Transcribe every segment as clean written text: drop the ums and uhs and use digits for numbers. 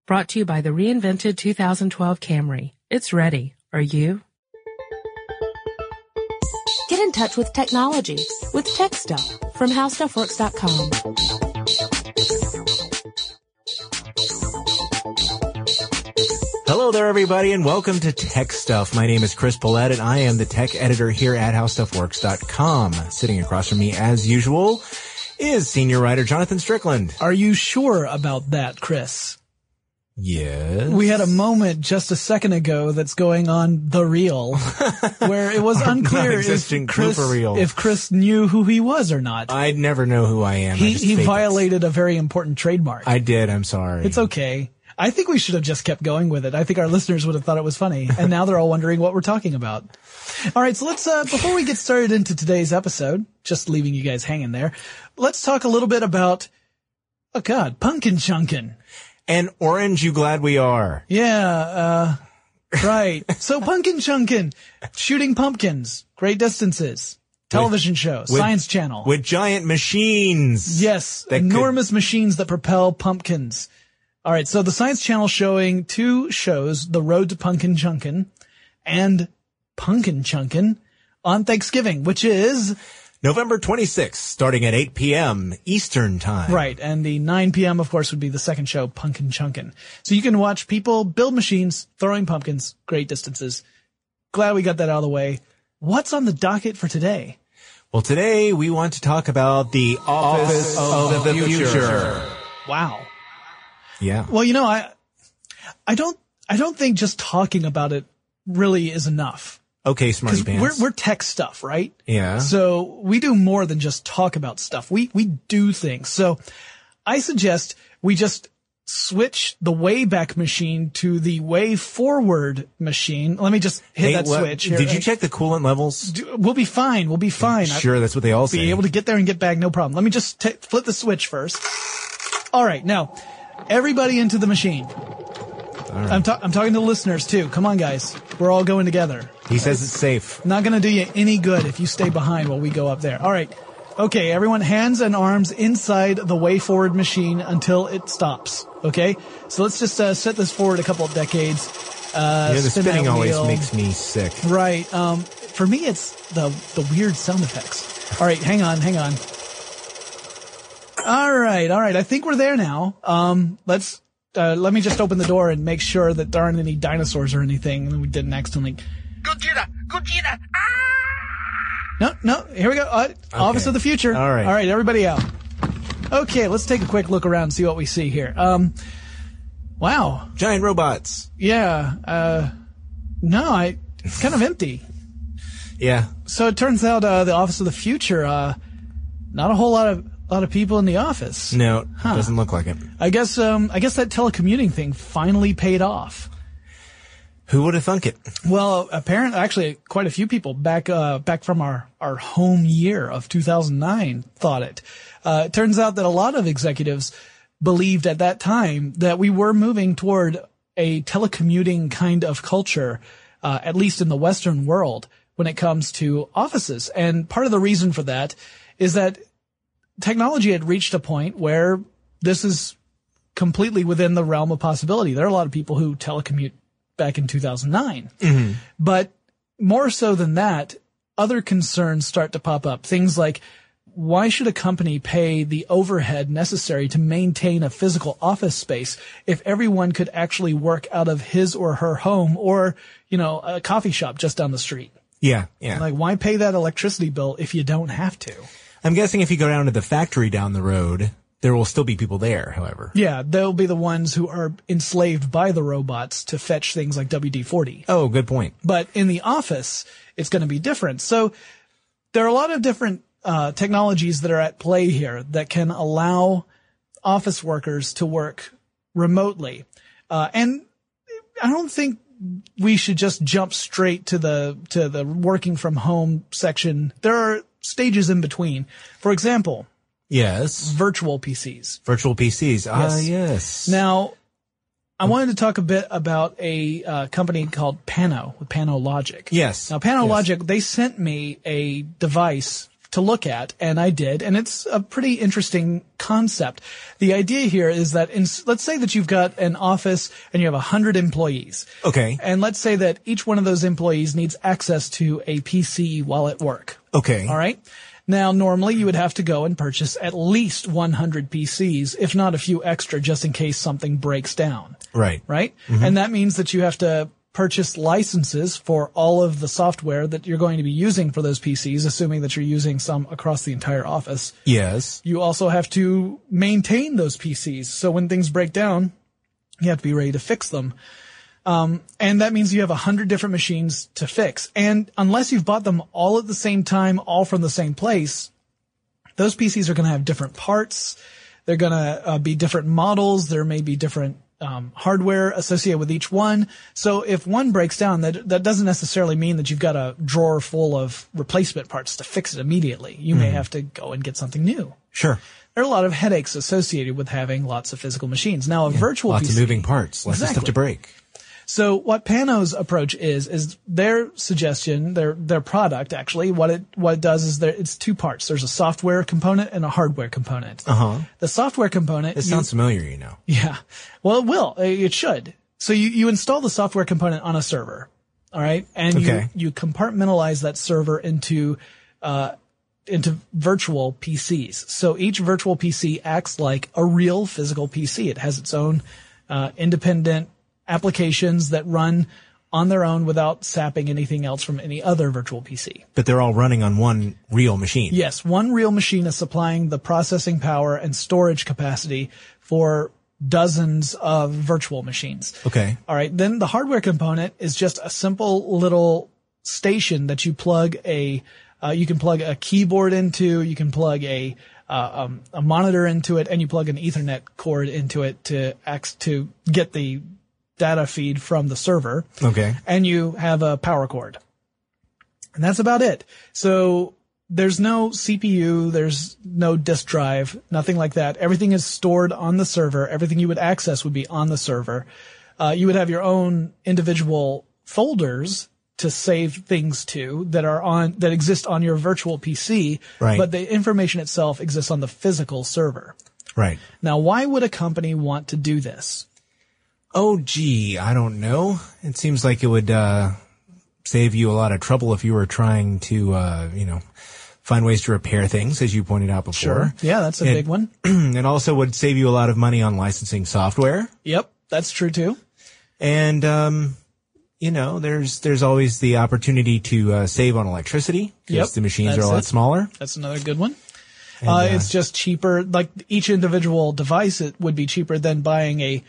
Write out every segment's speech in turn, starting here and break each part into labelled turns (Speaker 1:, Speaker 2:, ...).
Speaker 1: Brought to you by the reinvented 2012 Camry. It's ready. Are you? Get in touch with technology with Tech Stuff from HowStuffWorks.com.
Speaker 2: Hello there, everybody, and welcome to Tech Stuff. My name is Chris Pollette, and I am the tech editor here at HowStuffWorks.com. Sitting across from me, as usual, is senior writer Jonathan Strickland.
Speaker 3: Are you sure about that, Chris?
Speaker 2: Yes.
Speaker 3: We had a moment just a second ago that's going on The Real, where it was unclear if Chris knew who he was or not.
Speaker 2: I'd never know who I am.
Speaker 3: He violated a very important trademark.
Speaker 2: I did. I'm sorry.
Speaker 3: It's okay. I think we should have just kept going with it. I think our listeners would have thought it was funny, and now they're all wondering what we're talking about. All right, so let's, before we get started into today's episode, just leaving you guys hanging there, let's talk a little bit about, Pumpkin Chunkin'.
Speaker 2: And orange, you glad we are.
Speaker 3: Yeah, right. So Pumpkin Chunkin', shooting pumpkins, great distances, television show, Science Channel.
Speaker 2: With giant machines.
Speaker 3: Yes, enormous machines that propel pumpkins. All right, so the Science Channel showing two shows, The Road to Pumpkin Chunkin' and Punkin Chunkin' on Thanksgiving, which is
Speaker 2: November 26th, starting at 8 p.m. Eastern Time.
Speaker 3: Right, and the 9 p.m., of course, would be the second show, Punkin Chunkin'. So you can watch people build machines, throwing pumpkins, great distances. Glad we got that out of the way. What's on the docket for today?
Speaker 2: Well, today we want to talk about the Office of the Future.
Speaker 3: Wow.
Speaker 2: Yeah.
Speaker 3: Well, you know, I don't think just talking about it really is enough.
Speaker 2: Okay, smarty pants.
Speaker 3: We're tech stuff, right?
Speaker 2: Yeah.
Speaker 3: So we do more than just talk about stuff. We do things. So I suggest we just switch the Wayback Machine to the Way Forward Machine. Let me just hit that switch here.
Speaker 2: Did you check the coolant levels?
Speaker 3: We'll be fine. We'll be fine.
Speaker 2: Sure, that's what they all say.
Speaker 3: Be able to get there and get back, no problem. Let me just flip the switch first. All right, now everybody into the machine. Right. I'm talking to the listeners too. Come on, guys. We're all going together.
Speaker 2: He says it's safe.
Speaker 3: Not going to do you any good if you stay behind while we go up there. All right. Okay, everyone, hands and arms inside the Way Forward Machine until it stops. Okay? So let's just set this forward a couple of decades.
Speaker 2: The spinning always makes me sick.
Speaker 3: Right. For me, it's the weird sound effects. All right, hang on. All right. I think we're there now. Let me just open the door and make sure that there aren't any dinosaurs or anything, and we didn't accidentally. Gojira! Ah! No, here we go. Okay. Office of the Future.
Speaker 2: All right,
Speaker 3: everybody out. Okay, let's take a quick look around and see what we see here. Wow.
Speaker 2: Giant robots.
Speaker 3: Yeah, it's kind of empty.
Speaker 2: Yeah.
Speaker 3: So it turns out, the Office of the Future, not a whole lot of people in the office.
Speaker 2: No, it doesn't look like it.
Speaker 3: I guess that telecommuting thing finally paid off.
Speaker 2: Who would have thunk it?
Speaker 3: Well, actually, quite a few people back from our home year of 2009 thought it. It turns out that a lot of executives believed at that time that we were moving toward a telecommuting kind of culture, at least in the Western world, when it comes to offices. And part of the reason for that is that technology had reached a point where this is completely within the realm of possibility. There are a lot of people who telecommute back in 2009. Mm-hmm. But more so than that, other concerns start to pop up. Things like, why should a company pay the overhead necessary to maintain a physical office space if everyone could actually work out of his or her home or, a coffee shop just down the street?
Speaker 2: Yeah.
Speaker 3: Like, why pay that electricity bill if you don't have to?
Speaker 2: I'm guessing if you go down to the factory down the road, there will still be people there, however.
Speaker 3: Yeah, they'll be the ones who are enslaved by the robots to fetch things like WD-40.
Speaker 2: Oh, good point.
Speaker 3: But in the office, it's going to be different. So there are a lot of different technologies that are at play here that can allow office workers to work remotely. And I don't think we should just jump straight to the working from home section. There are stages in between. For example,
Speaker 2: yes,
Speaker 3: virtual PCs.
Speaker 2: Virtual PCs. Yes.
Speaker 3: Now, I wanted to talk a bit about a company called Pano, with Pano Logic.
Speaker 2: Yes.
Speaker 3: Now, Pano Logic, they sent me a device to look at, and I did, and it's a pretty interesting concept. The idea here is that let's say that you've got an office and you have 100 employees.
Speaker 2: Okay.
Speaker 3: And let's say that each one of those employees needs access to a PC while at work.
Speaker 2: Okay.
Speaker 3: All right. Now, normally you would have to go and purchase at least 100 PCs, if not a few extra, just in case something breaks down.
Speaker 2: Right.
Speaker 3: Right? Mm-hmm. And that means that you have to purchase licenses for all of the software that you're going to be using for those PCs, assuming that you're using some across the entire office.
Speaker 2: Yes.
Speaker 3: You also have to maintain those PCs. So when things break down, you have to be ready to fix them. And that means you have 100 different machines to fix. And unless you've bought them all at the same time, all from the same place, those PCs are going to have different parts. They're going to be different models. There may be different hardware associated with each one. So if one breaks down, that doesn't necessarily mean that you've got a drawer full of replacement parts to fix it immediately. You may have to go and get something new.
Speaker 2: Sure.
Speaker 3: There are a lot of headaches associated with having lots of physical machines. Now, a virtual
Speaker 2: lots
Speaker 3: PC,
Speaker 2: of moving parts, lots of stuff to break.
Speaker 3: So what Pano's approach is their suggestion, their product actually, what it does is it's two parts. There's a software component and a hardware component. The software component.
Speaker 2: It sounds familiar, you know.
Speaker 3: Yeah. Well, it will. It should. So you install the software component on a server. All right. And you compartmentalize that server into virtual PCs. So each virtual PC acts like a real physical PC. It has its own, independent applications that run on their own without sapping anything else from any other virtual PC.
Speaker 2: But they're all running on one real machine.
Speaker 3: Yes, one real machine is supplying the processing power and storage capacity for dozens of virtual machines.
Speaker 2: Okay.
Speaker 3: All right. Then the hardware component is just a simple little station that you plug you can plug a keyboard into, you can plug a monitor into it, and you plug an Ethernet cord into it to get the data feed from the server.
Speaker 2: Okay.
Speaker 3: And you have a power cord. And that's about it. So there's no CPU, there's no disk drive, nothing like that. Everything is stored on the server. Everything you would access would be on the server. You would have your own individual folders to save things to that exist on your virtual PC.
Speaker 2: Right.
Speaker 3: But the information itself exists on the physical server.
Speaker 2: Right.
Speaker 3: Now, why would a company want to do this?
Speaker 2: Oh, gee, I don't know. It seems like it would save you a lot of trouble if you were trying to, find ways to repair things, as you pointed out before.
Speaker 3: Sure. Yeah, that's a big one.
Speaker 2: And also would save you a lot of money on licensing software.
Speaker 3: Yep, that's true too.
Speaker 2: And, there's always the opportunity to save on electricity because the machines are a lot smaller.
Speaker 3: That's another good one. And, it's just cheaper. Like each individual device, it would be cheaper than buying a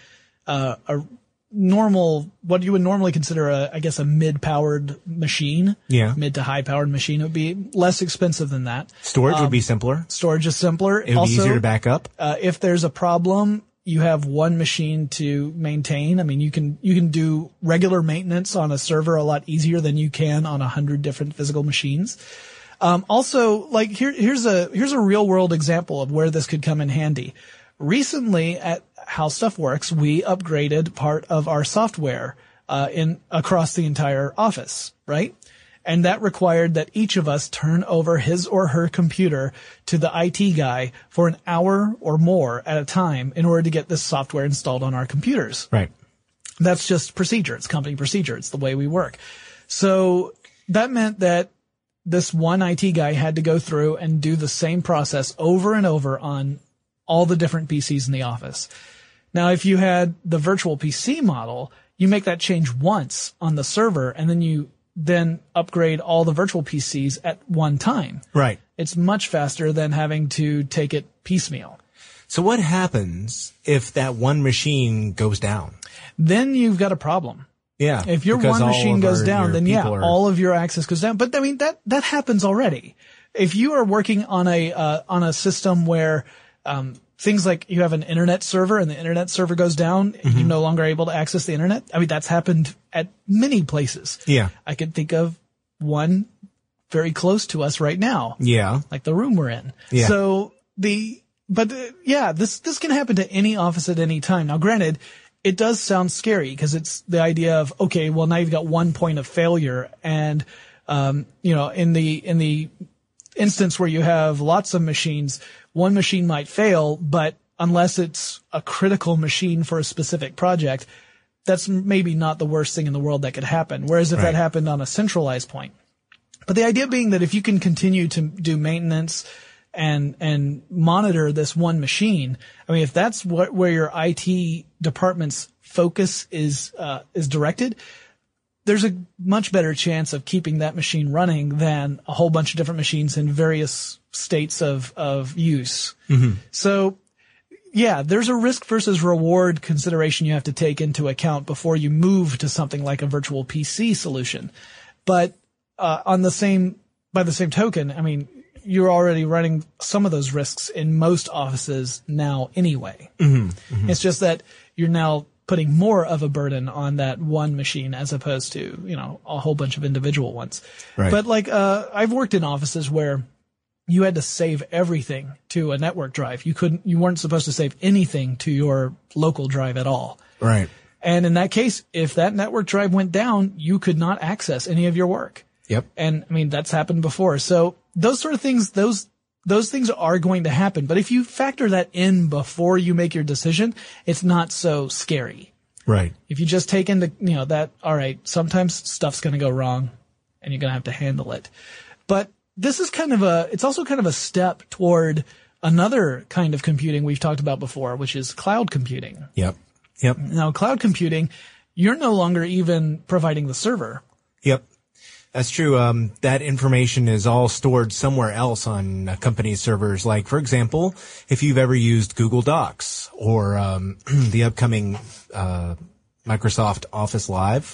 Speaker 3: normal, what you would normally consider a mid-powered machine.
Speaker 2: Yeah.
Speaker 3: Mid to high-powered machine. It would be less expensive than that.
Speaker 2: Storage would be simpler.
Speaker 3: Storage is simpler.
Speaker 2: It would be easier to back up.
Speaker 3: If there's a problem, you have one machine to maintain. I mean, you can do regular maintenance on a server a lot easier than you can on 100 different physical machines. Also, like here's a real world example of where this could come in handy. Recently at How Stuff Works, we upgraded part of our software across the entire office, right? And that required that each of us turn over his or her computer to the IT guy for an hour or more at a time in order to get this software installed on our computers.
Speaker 2: Right.
Speaker 3: That's just procedure. It's company procedure. It's the way we work. So that meant that this one IT guy had to go through and do the same process over and over on all the different PCs in the office. Now, if you had the virtual PC model, you make that change once on the server and then you upgrade all the virtual PCs at one time.
Speaker 2: Right.
Speaker 3: It's much faster than having to take it piecemeal.
Speaker 2: So what happens if that one machine goes down?
Speaker 3: Then you've got a problem.
Speaker 2: Yeah.
Speaker 3: If your one machine goes down, then all of your access goes down. But I mean, that happens already. If you are working on a system where, things like you have an internet server and the internet server goes down, you're no longer able to access the internet. I mean, that's happened at many places.
Speaker 2: Yeah.
Speaker 3: I could think of one very close to us right now.
Speaker 2: Yeah.
Speaker 3: Like the room we're in.
Speaker 2: Yeah.
Speaker 3: So this can happen to any office at any time. Now, granted, it does sound scary because it's the idea of, okay, well, now you've got one point of failure and, in the instance where you have lots of machines, one machine might fail, but unless it's a critical machine for a specific project, that's maybe not the worst thing in the world that could happen. Whereas if that happened on a centralized point. But the idea being that if you can continue to do maintenance and monitor this one machine, I mean, if that's where your IT department's focus is directed, there's a much better chance of keeping that machine running than a whole bunch of different machines in various states of use. Mm-hmm. So, yeah, there's a risk versus reward consideration you have to take into account before you move to something like a virtual PC solution. But by the same token, I mean, you're already running some of those risks in most offices now anyway. Mm-hmm. Mm-hmm. It's just that you're now putting more of a burden on that one machine as opposed to, a whole bunch of individual ones. Right. But I've worked in offices where you had to save everything to a network drive. You weren't supposed to save anything to your local drive at all. Right. And in that case, if that network drive went down, you could not access any of your work. Yep. And I mean, that's happened before. So those sort of things, those things are going to happen. But if you factor that in before you make your decision, it's not so scary. Right. If you just take into, that, all right, sometimes stuff's going to go wrong and you're going to have to handle it. But this is it's also kind of a step toward another kind of computing we've talked about before, which is cloud computing. Yep. Yep. Now, cloud computing, you're no longer even providing the server. Yep. That's true. That information is all stored somewhere else on a company's servers. Like, for example, if you've ever used Google Docs or the upcoming Microsoft Office Live,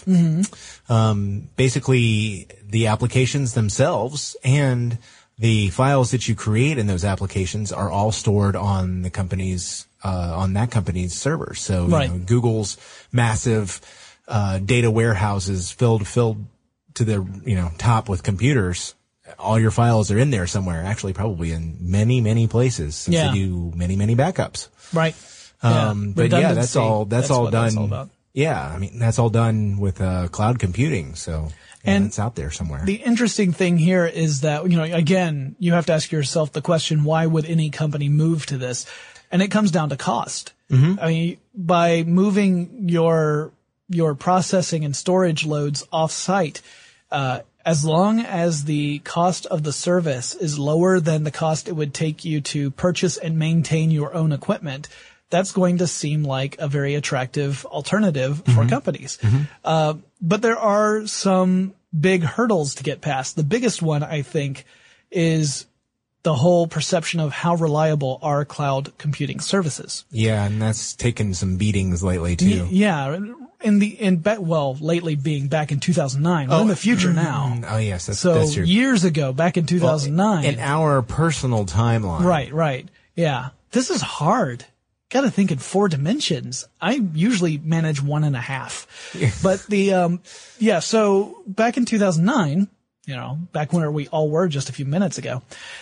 Speaker 3: basically the applications themselves and the files that you create in those applications are all stored on the company's on that company's servers. So Google's massive data warehouses filled to the top with computers. All your files are in there somewhere. Actually, probably in many, many places since they do many, many backups. Right. But yeah, that's all done. That's all about. Yeah, I mean that's all done with cloud computing. So and it's out there somewhere. The interesting thing here is that again, you have to ask yourself the question: why would any company move to this? And it comes down to cost. Mm-hmm. I mean, by moving your processing and storage loads off-site, as long as the cost of the service is lower than the cost it would take you to purchase and maintain your own equipment, that's going to seem like a very attractive alternative for companies. Mm-hmm. But there are some big hurdles to get past. The biggest one, I think, is the whole perception of how reliable are cloud computing services. Yeah, and that's taken some beatings lately too. Yeah. Lately being back in 2009. We're in the future now. Oh, yes. That's true. Years ago, back in 2009. In our personal timeline. Right. Yeah. This is hard. Got to think in 4 dimensions. I usually manage 1.5. But so back in 2009, back when we all were just a few minutes ago,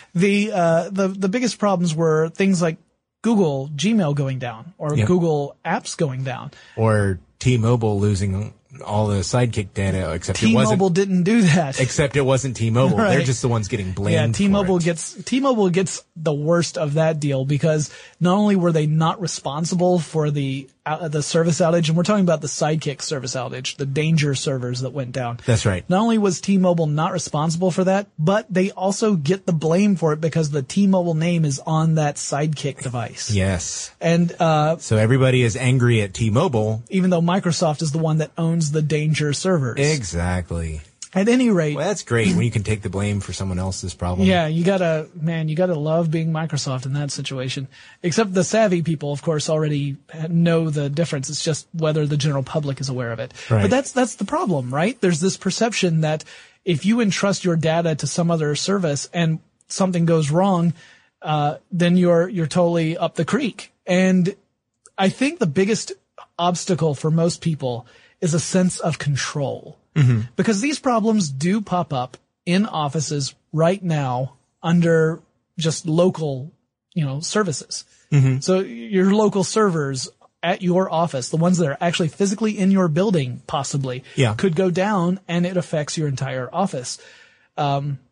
Speaker 3: the biggest problems were things like Google Gmail going down or Google Apps going down. Or T-Mobile losing all the Sidekick data, except T-Mobile didn't do that. Except it wasn't T-Mobile. Right. They're just the ones getting blamed. Yeah, T-Mobile gets the worst of that deal because not only were they not responsible for the service outage, and we're talking about the Sidekick service outage, the danger servers that went down. That's right. Not only was T-Mobile not responsible for that, but they also get the blame for it because the T-Mobile name is on that Sidekick device. Yes. And so everybody is angry at T-Mobile, even though Microsoft is the one that owns the danger servers. Exactly. At any rate. Well, that's great when you can take the blame for someone else's problem. Yeah, you gotta love being Microsoft in that situation. Except the savvy people, of course, already know the difference. It's just whether the general public is aware of it. Right. But that's the problem, right? There's this perception that if you entrust your data to some other service and something goes wrong, then you're totally up the creek. And I think the biggest obstacle for most people is a sense of control. Mm-hmm. Because these problems do pop up in offices right now under just local, services. Mm-hmm. So your local servers at your office, the ones that are actually physically in your building possibly, could go down and it affects your entire office.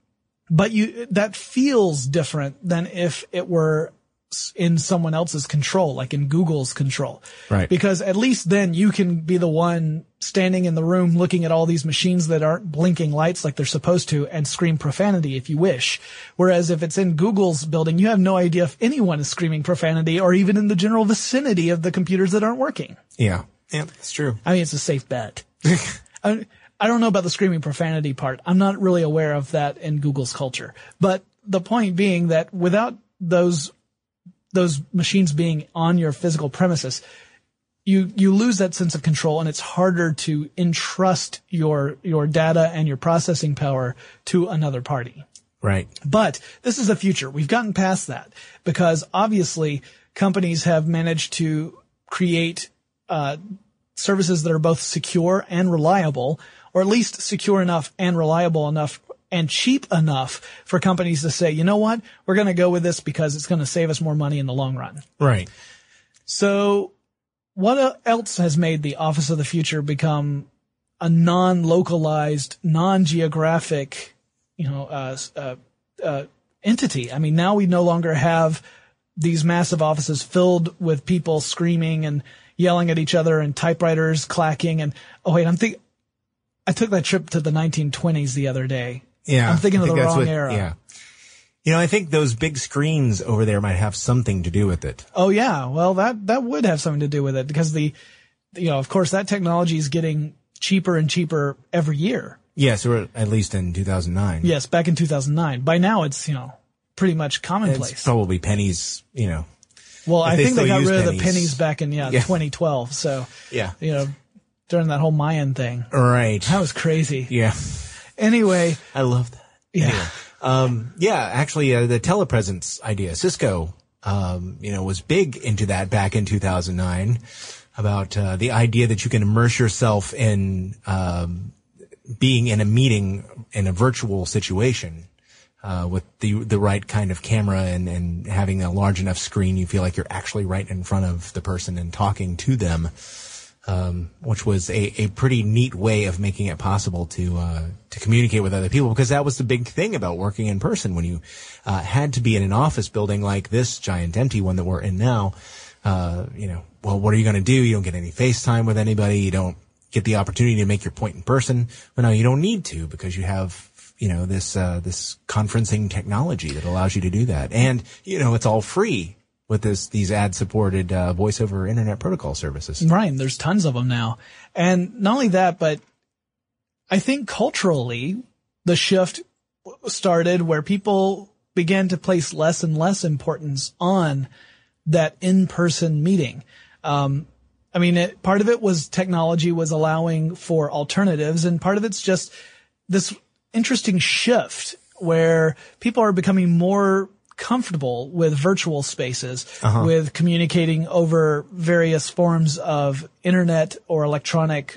Speaker 3: but that feels different than if it were in someone else's control, like in Google's control.
Speaker 2: Right.
Speaker 3: Because at least then you can be the one standing in the room looking at all these machines that aren't blinking lights like they're supposed to and scream profanity if you wish. Whereas if it's in Google's building, you have no idea if anyone is screaming profanity or even in the general vicinity of the computers that aren't working.
Speaker 2: Yeah. Yeah, that's true.
Speaker 3: I mean, it's a safe bet. I don't know about the screaming profanity part. I'm not really aware of that in Google's culture. But the point being that without those machines being on your physical premises, you lose that sense of control, and it's harder to entrust your data and your processing power to another party.
Speaker 2: Right.
Speaker 3: But this is the future. We've gotten past that because obviously companies have managed to create services that are both secure and reliable, or at least secure enough and reliable enough and cheap enough for companies to say, you know what, we're going to go with this because it's going to save us more money in the long run.
Speaker 2: Right.
Speaker 3: So what else has made the Office of the Future become a non-localized, non-geographic, entity? I mean, now we no longer have these massive offices filled with people screaming and yelling at each other and typewriters clacking. And, oh wait, I took that trip to the 1920s the other day.
Speaker 2: Yeah.
Speaker 3: I'm thinking of the wrong era.
Speaker 2: Yeah. You know, I think those big screens over there might have something to do with it.
Speaker 3: Oh yeah. Well, that would have something to do with it because of course that technology is getting cheaper and cheaper every year.
Speaker 2: Yes, or at least in 2009.
Speaker 3: Yes, back in 2009. By now it's, pretty much commonplace.
Speaker 2: It's probably pennies,
Speaker 3: Well, I think they got rid of the pennies back in 2012. So,
Speaker 2: yeah.
Speaker 3: During that whole Mayan thing.
Speaker 2: Right.
Speaker 3: That was crazy.
Speaker 2: Yeah.
Speaker 3: Anyway.
Speaker 2: I love that.
Speaker 3: Yeah.
Speaker 2: Anyway, actually, the telepresence idea, Cisco, was big into that back in 2009 about, the idea that you can immerse yourself in, being in a meeting in a virtual situation, with the right kind of camera and having a large enough screen, you feel like you're actually right in front of the person and talking to them, which was a pretty neat way of making it possible to communicate with other people, because that was the big thing about working in person when you had to be in an office building like this giant empty one that we're in now. Well, what are you going to do? You don't get any FaceTime with anybody. You don't get the opportunity to make your point in person. But no, you don't need to, because you have this conferencing technology that allows you to do that. And, it's all free with these ad-supported, voice over internet protocol services.
Speaker 3: Right. There's tons of them now. And not only that, but I think culturally the shift started where people began to place less and less importance on that in-person meeting. Part of it was technology was allowing for alternatives, and part of it's just this interesting shift where people are becoming more comfortable with virtual spaces, with communicating over various forms of internet or electronic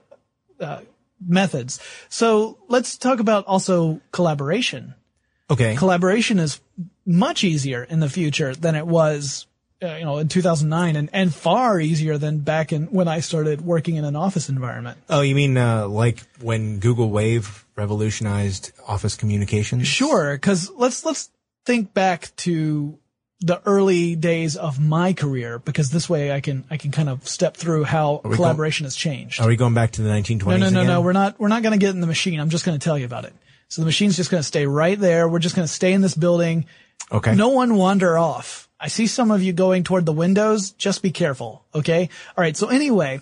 Speaker 3: methods. So let's talk about also collaboration.
Speaker 2: Okay.
Speaker 3: Collaboration is much easier in the future than it was in 2009, and far easier than back when I started working in an office environment.
Speaker 2: Oh, you mean like when Google Wave revolutionized office communications?
Speaker 3: Sure, because let's think back to the early days of my career, because this way I can kind of step through how collaboration has changed.
Speaker 2: Are we going back to the 1920s?
Speaker 3: No. We're not going to get in the machine. I'm just going to tell you about it. So the machine's just going to stay right there. We're just going to stay in this building.
Speaker 2: Okay.
Speaker 3: No one wander off. I see some of you going toward the windows. Just be careful. Okay. All right. So anyway,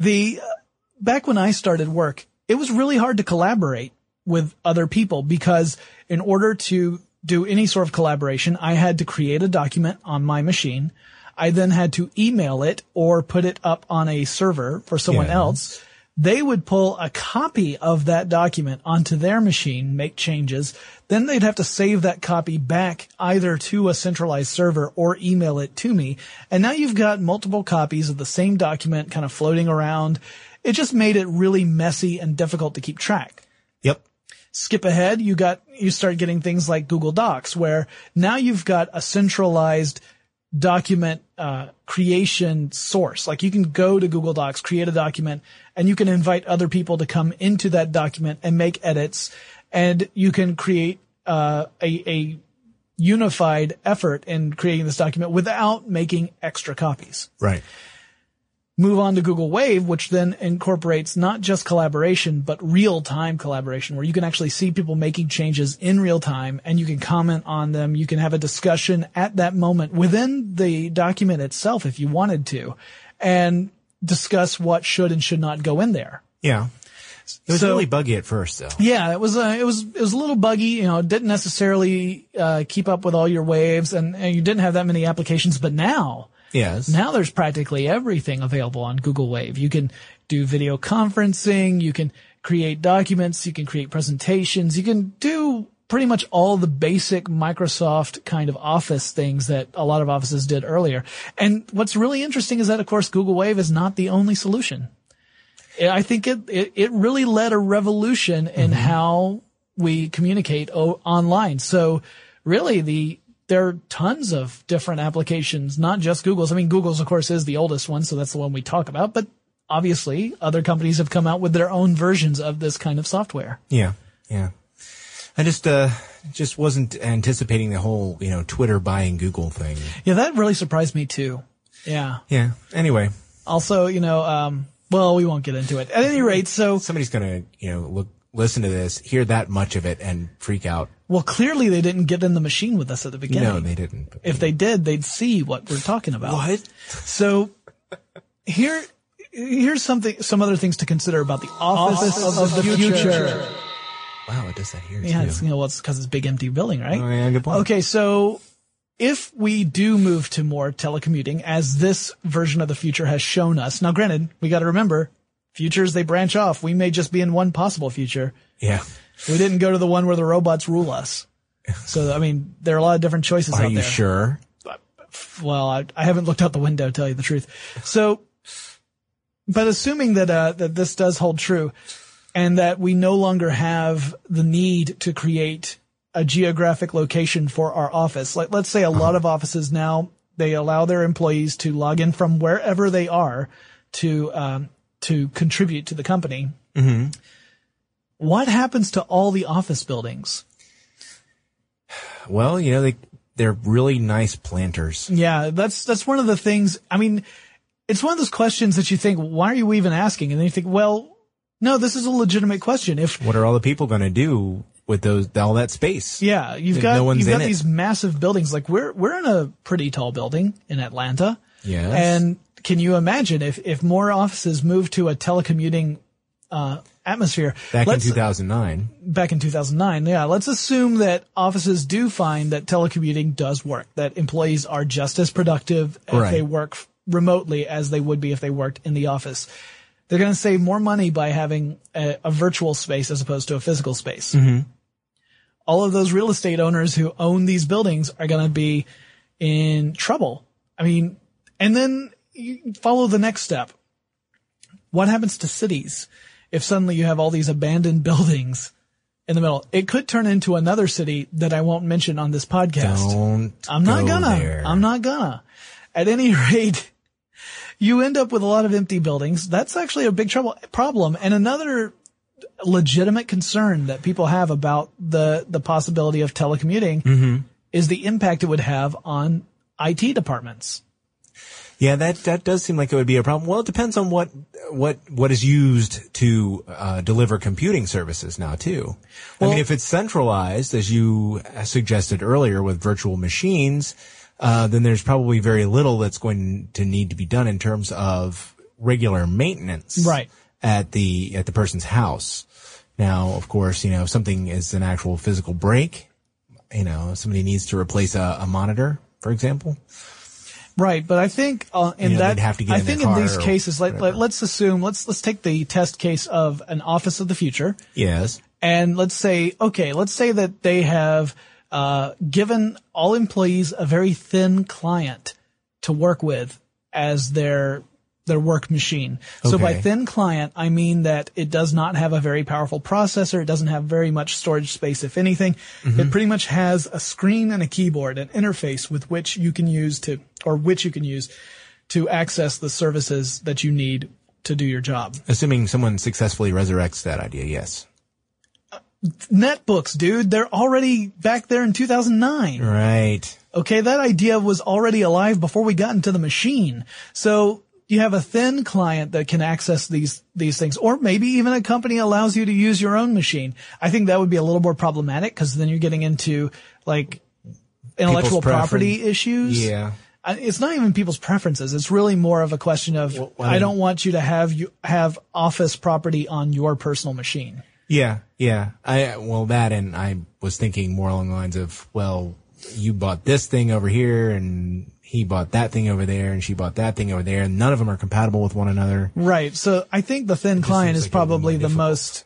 Speaker 3: back when I started work, it was really hard to collaborate with other people, because in order to do any sort of collaboration, I had to create a document on my machine. I then had to email it or put it up on a server for someone else. They would pull a copy of that document onto their machine, make changes. Then they'd have to save that copy back either to a centralized server or email it to me. And now you've got multiple copies of the same document kind of floating around. It just made it really messy and difficult to keep track.
Speaker 2: Yep.
Speaker 3: Skip ahead, you start getting things like Google Docs, where now you've got a centralized document creation source. Like you can go to Google Docs, create a document, and you can invite other people to come into that document and make edits. And you can create a unified effort in creating this document without making extra copies.
Speaker 2: Right.
Speaker 3: Move on to Google Wave, which then incorporates not just collaboration, but real-time collaboration, where you can actually see people making changes in real time and you can comment on them. You can have a discussion at that moment within the document itself if you wanted to, and discuss what should and should not go in there.
Speaker 2: Yeah. It was really buggy at first, though.
Speaker 3: Yeah, it was a little buggy. It didn't necessarily keep up with all your waves, and you didn't have that many applications. But now,
Speaker 2: yes,
Speaker 3: now there's practically everything available on Google Wave. You can do video conferencing, you can create documents, you can create presentations, you can do pretty much all the basic Microsoft kind of Office things that a lot of offices did earlier. And what's really interesting is that, of course, Google Wave is not the only solution. I think it really led a revolution in how we communicate online. So really there are tons of different applications, not just Google's. I mean, Google's, of course, is the oldest one, so that's the one we talk about. But obviously, other companies have come out with their own versions of this kind of software.
Speaker 2: Yeah, yeah. I just wasn't anticipating the whole, Twitter buying Google thing.
Speaker 3: Yeah, that really surprised me too. Yeah.
Speaker 2: Yeah. Anyway.
Speaker 3: Also, well, we won't get into it. At any rate, so
Speaker 2: somebody's going to, listen to this, hear that much of it, and freak out.
Speaker 3: Well, clearly they didn't get in the machine with us at the beginning.
Speaker 2: No, they didn't.
Speaker 3: If they did, they'd see what we're talking about.
Speaker 2: What?
Speaker 3: So here's some other things to consider about the Office of the Future.
Speaker 2: Wow, it does that here
Speaker 3: Yeah,
Speaker 2: too.
Speaker 3: it's because it's a big empty building, right?
Speaker 2: Oh, yeah, good point.
Speaker 3: Okay, so if we do move to more telecommuting, as this version of the future has shown us, now granted, we got to remember, futures, they branch off. We may just be in one possible future.
Speaker 2: Yeah.
Speaker 3: We didn't go to the one where the robots rule us. So, I mean, there are a lot of different choices out there.
Speaker 2: Are you sure?
Speaker 3: Well, I haven't looked out the window, to tell you the truth. So, but assuming that this does hold true and that we no longer have the need to create a geographic location for our office. Like, let's say a lot of offices now, they allow their employees to log in from wherever they are to contribute to the company.
Speaker 2: Mm-hmm.
Speaker 3: What happens to all the office buildings?
Speaker 2: Well, they're really nice planters.
Speaker 3: Yeah, that's one of the things. I mean, it's one of those questions that you think, why are you even asking? And then you think, well, no, this is a legitimate question.
Speaker 2: What are all the people going to do with all that space?
Speaker 3: Yeah, you've got these massive buildings. Like we're in a pretty tall building in Atlanta.
Speaker 2: Yes.
Speaker 3: And can you imagine if more offices move to a telecommuting atmosphere?
Speaker 2: Back in 2009.
Speaker 3: Back in 2009, yeah. Let's assume that offices do find that telecommuting does work, that employees are just as productive if they work remotely as they would be if they worked in the office. They're going to save more money by having a virtual space as opposed to a physical space.
Speaker 2: Mm-hmm.
Speaker 3: All of those real estate owners who own these buildings are going to be in trouble. I mean, and then you follow the next step. What happens to cities if suddenly you have all these abandoned buildings in the middle? It could turn into another city that I won't mention on this podcast. I'm not gonna. At any rate, you end up with a lot of empty buildings. That's actually a big problem. And another legitimate concern that people have about the possibility of telecommuting is the impact it would have on IT departments.
Speaker 2: Yeah, that does seem like it would be a problem. Well, it depends on what is used to deliver computing services now too. Well, I mean, if it's centralized, as you suggested earlier with virtual machines, then there's probably very little that's going to need to be done in terms of regular maintenance.
Speaker 3: Right.
Speaker 2: At the person's house. Now, of course, if something is an actual physical break, somebody needs to replace a monitor, for example.
Speaker 3: Right, but I think in these cases, let's take the test case of an office of the future.
Speaker 2: Yes.
Speaker 3: And let's say that they have given all employees a very thin client to work with as their work machine. So by thin client, I mean that it does not have a very powerful processor. It doesn't have very much storage space, if anything. Mm-hmm. It pretty much has a screen and a keyboard, an interface with which you can use to access the services that you need to do your job.
Speaker 2: Assuming someone successfully resurrects that idea, yes.
Speaker 3: netbooks, dude. They're already back there in 2009.
Speaker 2: Right.
Speaker 3: Okay, that idea was already alive before we got into the machine. So you have a thin client that can access these things, or maybe even a company allows you to use your own machine. I think that would be a little more problematic because then you're getting into like intellectual property issues.
Speaker 2: Yeah.
Speaker 3: It's not even people's preferences. It's really more of a question of, I don't want you to have Office property on your personal machine.
Speaker 2: Yeah. Yeah. That, and I was thinking more along the lines of, well, you bought this thing over here and he bought that thing over there and she bought that thing over there and none of them are compatible with one another.
Speaker 3: Right. So I think the thin client is probably the most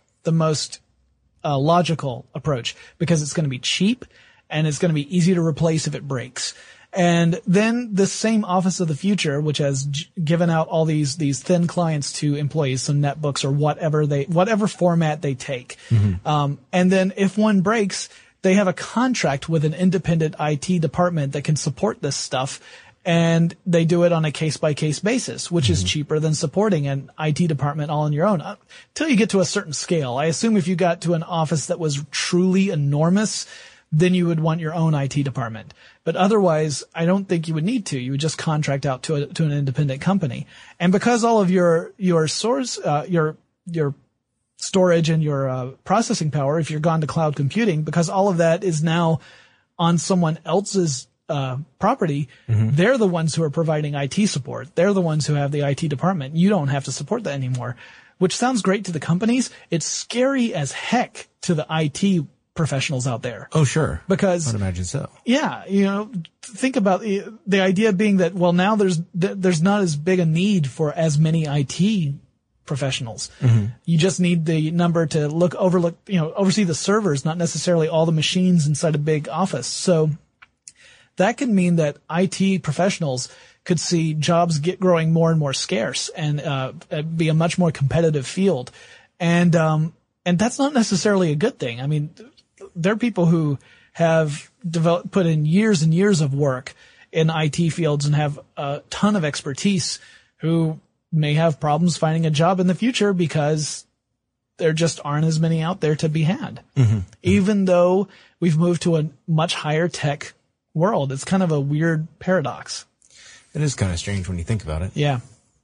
Speaker 3: logical approach because it's going to be cheap and it's going to be easy to replace if it breaks. And then the same Office of the Future, which has given out all these thin clients to employees, so netbooks or whatever format they take. Mm-hmm. And then if one breaks, they have a contract with an independent IT department that can support this stuff. And they do it on a case-by-case basis, which is cheaper than supporting an IT department all on your own. Until you get to a certain scale. I assume if you got to an office that was truly enormous, then you would want your own IT department. But otherwise, I don't think you would need to. You would just contract out to an independent company. And because all of your source, your storage and your processing power, if you're gone to cloud computing, because all of that is now on someone else's property, they're the ones who are providing IT support. They're the ones who have the IT department. You don't have to support that anymore, which sounds great to the companies. It's scary as heck to the IT professionals out there.
Speaker 2: Oh, sure.
Speaker 3: Because
Speaker 2: I'd imagine so.
Speaker 3: Yeah, think about the idea being that, well, now there's not as big a need for as many IT professionals. Mm-hmm. You just need the number to oversee the servers, not necessarily all the machines inside a big office. So that could mean that IT professionals could see jobs growing more and more scarce and be a much more competitive field. And that's not necessarily a good thing. I mean, there are people who have put in years and years of work in IT fields and have a ton of expertise who may have problems finding a job in the future because there just aren't as many out there to be had. Mm-hmm. Even though we've moved to a much higher tech world, it's kind of a weird paradox.
Speaker 2: It is kind of strange when you think about it.
Speaker 3: Yeah.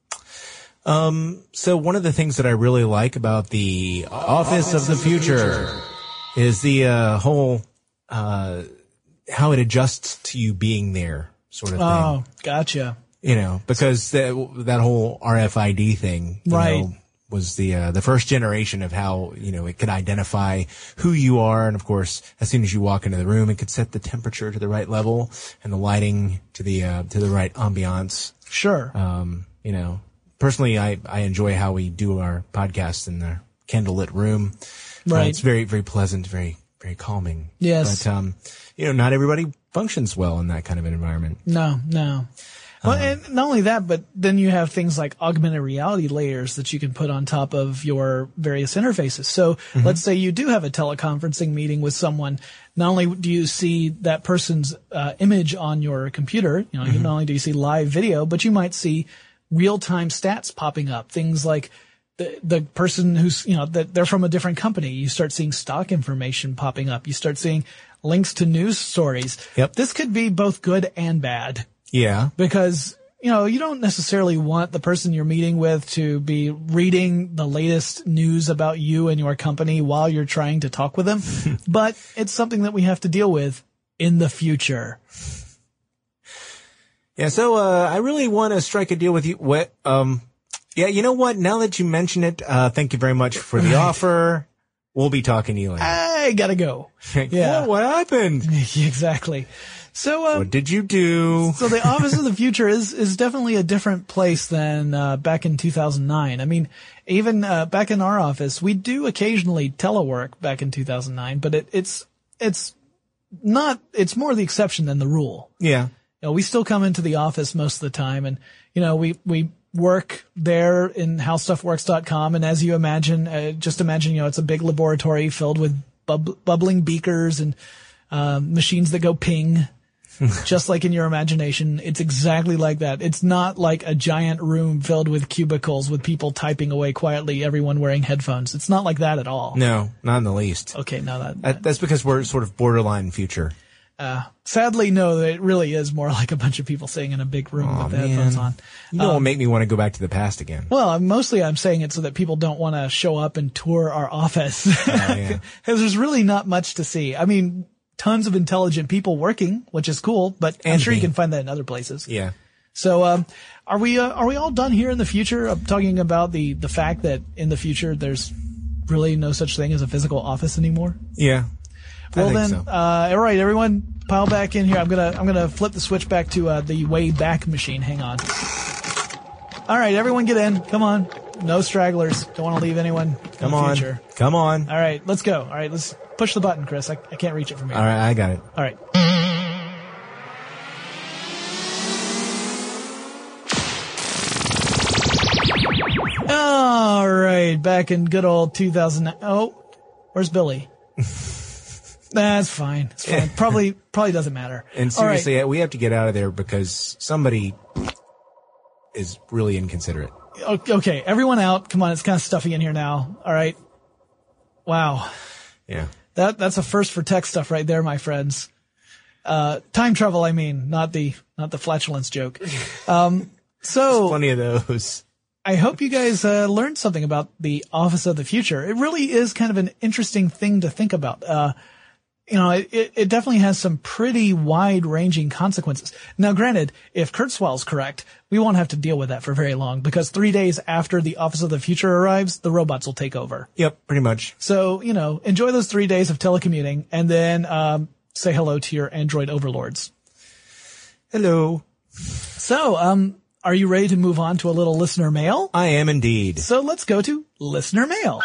Speaker 2: So one of the things that I really like about the Office of the Future is the whole how it adjusts to you being there sort of thing.
Speaker 3: Oh, gotcha.
Speaker 2: Because that whole RFID thing,
Speaker 3: right,
Speaker 2: was the first generation of how, it could identify who you are. And of course, as soon as you walk into the room, it could set the temperature to the right level and the lighting to the right ambiance.
Speaker 3: Sure.
Speaker 2: Personally, I enjoy how we do our podcast in the candlelit room.
Speaker 3: Right.
Speaker 2: It's very, very pleasant, very, very calming.
Speaker 3: Yes.
Speaker 2: But, not everybody functions well in that kind of an environment.
Speaker 3: No. Well, and not only that, but then you have things like augmented reality layers that you can put on top of your various interfaces. So let's say you do have a teleconferencing meeting with someone. Not only do you see that person's image on your computer, not only do you see live video, but you might see real-time stats popping up. Things like the person who's, that they're from a different company. You start seeing stock information popping up. You start seeing links to news stories.
Speaker 2: Yep.
Speaker 3: This could be both good and bad.
Speaker 2: Yeah.
Speaker 3: Because, you don't necessarily want the person you're meeting with to be reading the latest news about you and your company while you're trying to talk with them. But it's something that we have to deal with in the future.
Speaker 2: Yeah. So, I really want to strike a deal with you. Yeah, you know what? Now that you mention it, thank you very much for the offer. We'll be talking to you later.
Speaker 3: I gotta go.
Speaker 2: Yeah. What happened?
Speaker 3: Exactly. So,
Speaker 2: what did you do?
Speaker 3: So the Office of the Future is definitely a different place than, back in 2009. I mean, even, back in our office, we do occasionally telework back in 2009, but it's more the exception than the rule.
Speaker 2: Yeah.
Speaker 3: We still come into the office most of the time and, we work there in howstuffworks.com. And as you imagine, just imagine, it's a big laboratory filled with bubbling beakers and, machines that go ping. just like in your imagination. It's exactly like that. It's not like a giant room filled with cubicles with people typing away quietly, everyone wearing headphones. It's not like that at all.
Speaker 2: No, not in the least.
Speaker 3: Okay, no,
Speaker 2: That's because we're sort of borderline future.
Speaker 3: Sadly, no, it really is more like a bunch of people sitting in a big room with the headphones on.
Speaker 2: You don't make me want to go back to the past again.
Speaker 3: Well, I'm saying it so that people don't want to show up and tour our office. Because there's really not much to see. I mean, tons of intelligent people working, which is cool, but I'm sure you can find that in other places.
Speaker 2: Yeah.
Speaker 3: So, are we all done here in the future of talking about the fact that in the future there's really no such thing as a physical office anymore?
Speaker 2: Yeah.
Speaker 3: Well then, all right, everyone, pile back in here. I'm gonna flip the switch back to the way back machine. Hang on. All right, everyone, get in. Come on, no stragglers. Don't want to leave anyone in the future.
Speaker 2: Come on.
Speaker 3: All right, let's go. All right, let's push the button, Chris. I can't reach it from here.
Speaker 2: All right, I got it.
Speaker 3: All right. All right, back in good old 2009. Oh, where's Billy? That's fine. It's fine. Probably doesn't matter.
Speaker 2: And seriously, we have to get out of there because somebody is really inconsiderate.
Speaker 3: Okay, everyone out. Come on, it's kind of stuffy in here now. All right. Wow.
Speaker 2: Yeah.
Speaker 3: That's a first for tech stuff right there, my friends. Time travel, I mean, not the flatulence joke. So
Speaker 2: plenty of those.
Speaker 3: I hope you guys learned something about the Office of the Future. It really is kind of an interesting thing to think about. It definitely has some pretty wide-ranging consequences. Now, granted, if Kurzweil's correct, we won't have to deal with that for very long because 3 days after the Office of the Future arrives, the robots will take over.
Speaker 2: Yep, pretty much.
Speaker 3: So, enjoy those 3 days of telecommuting and then say hello to your android overlords.
Speaker 2: Hello.
Speaker 3: So, are you ready to move on to a little listener mail?
Speaker 2: I am indeed.
Speaker 3: So let's go to listener mail.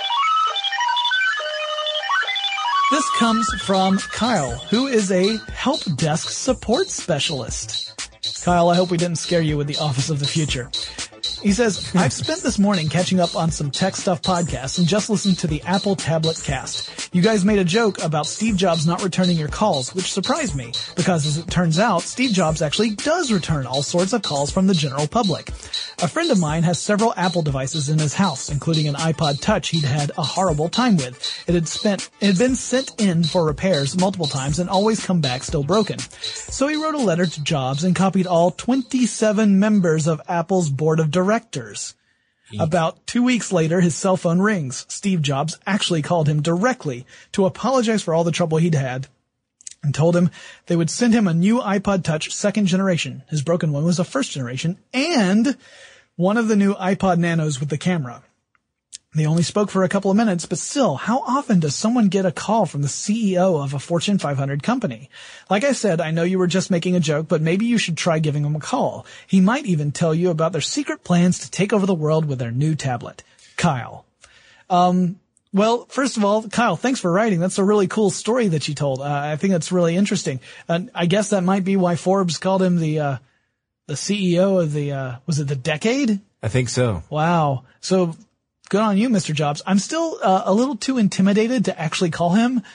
Speaker 3: This comes from Kyle, who is a help desk support specialist. Kyle, I hope we didn't scare you with the Office of the Future. He says, I've spent this morning catching up on some tech stuff podcasts and just listened to the Apple Tablet Cast. You guys made a joke about Steve Jobs not returning your calls, which surprised me, because as it turns out, Steve Jobs actually does return all sorts of calls from the general public. A friend of mine has several Apple devices in his house, including an iPod Touch he'd had a horrible time with. It had been sent in for repairs multiple times and always come back still broken. So he wrote a letter to Jobs and copied all 27 members of Apple's board of directors. About 2 weeks later, his cell phone rings. Steve Jobs actually called him directly to apologize for all the trouble he'd had and told him they would send him a new iPod Touch 2nd generation. His broken one was a 1st generation and one of the new iPod Nanos with the camera. They only spoke for a couple of minutes, but still, how often does someone get a call from the CEO of a Fortune 500 company? Like I said, I know you were just making a joke, but maybe you should try giving him a call. He might even tell you about their secret plans to take over the world with their new tablet. Kyle. Well, first of all, Kyle, thanks for writing. That's a really cool story that you told. I think that's really interesting. And I guess that might be why Forbes called him the CEO of was it the decade?
Speaker 2: I think so.
Speaker 3: Wow. So, good on you, Mr. Jobs. I'm still a little too intimidated to actually call him.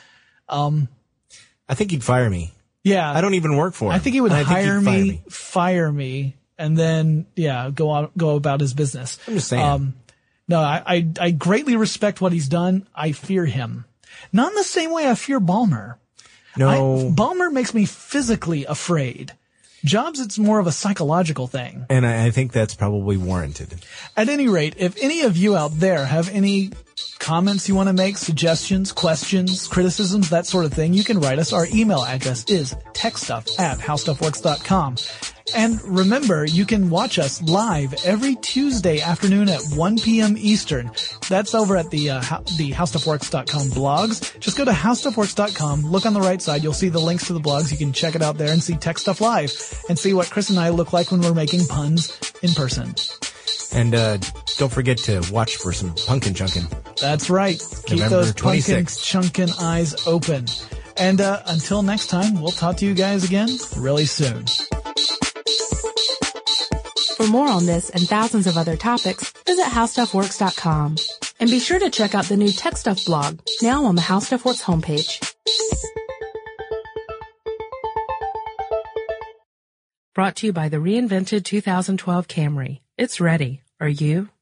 Speaker 2: I think he'd fire me.
Speaker 3: Yeah.
Speaker 2: I don't even work for him.
Speaker 3: I think he would hire me, fire me, and then, go about his business.
Speaker 2: I'm just saying.
Speaker 3: No, I greatly respect what he's done. I fear him. Not in the same way I fear Ballmer.
Speaker 2: No.
Speaker 3: Ballmer makes me physically afraid. Jobs, it's more of a psychological thing.
Speaker 2: And I think that's probably warranted.
Speaker 3: At any rate, if any of you out there have any comments you want to make, suggestions, questions, criticisms, that sort of thing, you can write us. Our email address is techstuff@howstuffworks.com. And remember, you can watch us live every Tuesday afternoon at 1 p.m. Eastern. That's over at the howstuffworks.com blogs. Just go to howstuffworks.com, look on the right side, you'll see the links to the blogs. You can check it out there and see Tech Stuff Live and see what Chris and I look like when we're making puns in person.
Speaker 2: And don't forget to watch for some pumpkin chunkin'.
Speaker 3: That's right. Keep
Speaker 2: November
Speaker 3: those
Speaker 2: 26th.
Speaker 3: pumpkin chunkin' eyes open. And until next time, we'll talk to you guys again really soon.
Speaker 1: For more on this and thousands of other topics, visit howstuffworks.com. And be sure to check out the new Tech Stuff blog, now on the How Stuff Works homepage. Brought to you by the reinvented 2012 Camry. It's ready. Are you?